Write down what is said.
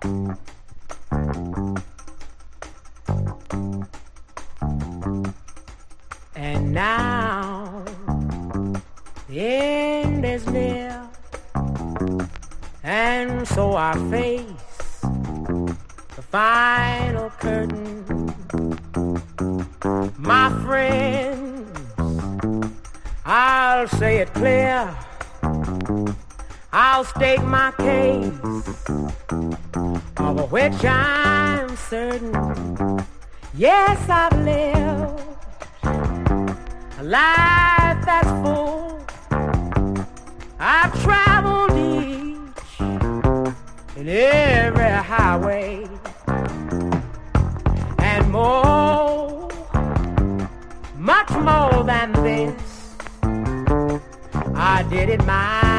And now the end is near, and so I face the final curtain. My friends, I'll say it clear, I'll state my case, of which I'm certain. Yes, I've lived a life that's full. I've traveled each and every highway, and more, much more than this, I did it my